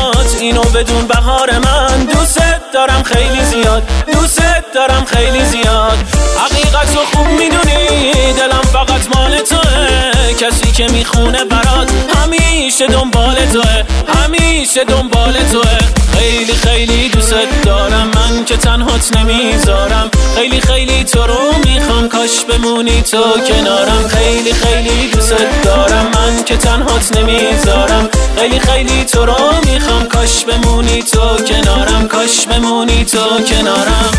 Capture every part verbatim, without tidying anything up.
چشات اینو بدون بهار من دوست دارم خیلی زیاد، دوست دارم خیلی زیاد. حقیقت رو خوب میدونی دلم فقط مال توه، کسی که میخونه برات همیشه دنبال توه، همیشه دنبال توه. خیلی خیلی دوست دارم من که تنهات نمیذارم، خیلی خیلی تو رو میخوام کاش بمونی تو کنارم. خیلی خیلی دوست دارم من که تنهات نمیذارم، خیلی خیلی تو رو میخوام کاش بمونی تو کنارم، کاش بمونی تو کنارم.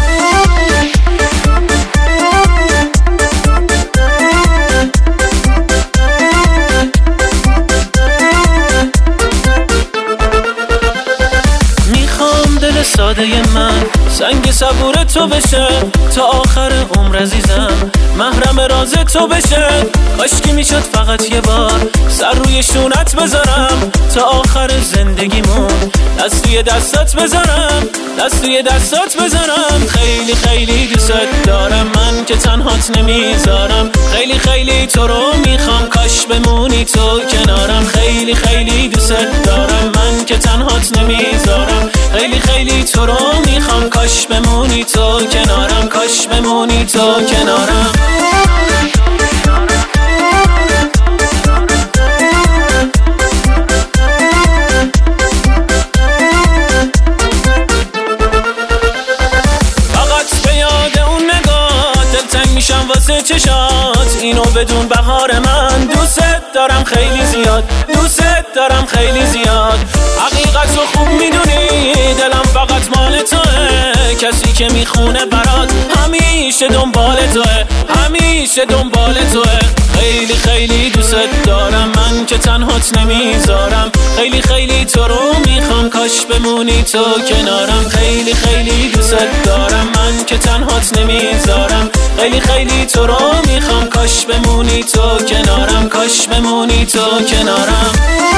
ساده من سنگ صبور تو بشه تا آخر عمر عزیزم، محرم راز تو بشه. کاشکی میشد فقط یه بار سر روی شونت بذارم تا آخر زندگیمون، دست توی دستات بذارم، دست توی دستات بذارم. خیلی خیلی دوست دارم من که تنهات نمیذارم، خیلی خیلی تو رو میخوام کاش بمونی تو کنارم. خیلی خیلی دوست دارم من که تنهات نمیذارم، خیلی خیلی تو رو میخوام کاش بمونی تو کنارم، کاش بمونی تو کنارم. فقط به یاد اون نگاه دلتنگ میشم واسه چشات اینو بدون بهار من دوست دارم خیلی زیاد، دوست دارم خیلی زیاد. حقیقت رو خوب میدونی دلم فقط مال توه، کسی که میخونه برات همیشه دنبال توه، همیشه دنبال توه. خیلی خیلی دوست دارم من که تنهات نمیذارم، خیلی خیلی تو رو میخوام کاش بمونی تو کنارم. خیلی خیلی دوست دارم من که تنهات نمیذارم، خیلی خیلی تو رو میخوام کاش بمونی تو کنارم، کاش بمونی تو کنارم.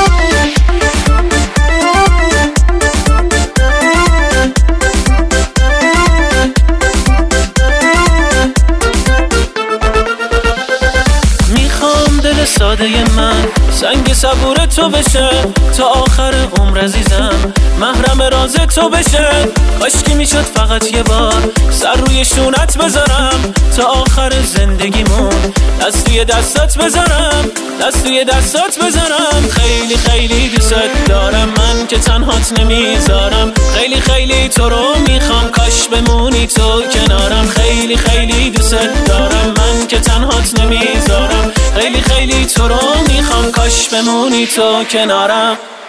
ساده من سنگ صبور تو بشه تا آخر عمر عزیزم، محرم راز تو بشه. کاشکی میشد فقط یه بار سر روی شونت بذارم تا آخر زندگیمون، دست توی دستات بذارم، دست توی دستات بذارم. خیلی خیلی دوست دارم من که تنهات نمیذارم، خیلی خیلی تو رو میخوام کاش بمونی تو کنارم. خیلی خیلی دوست دارم من که تنهات نمیذارم، خیلی خیلی تو رو میخوام کاش بمونی تو کنارم.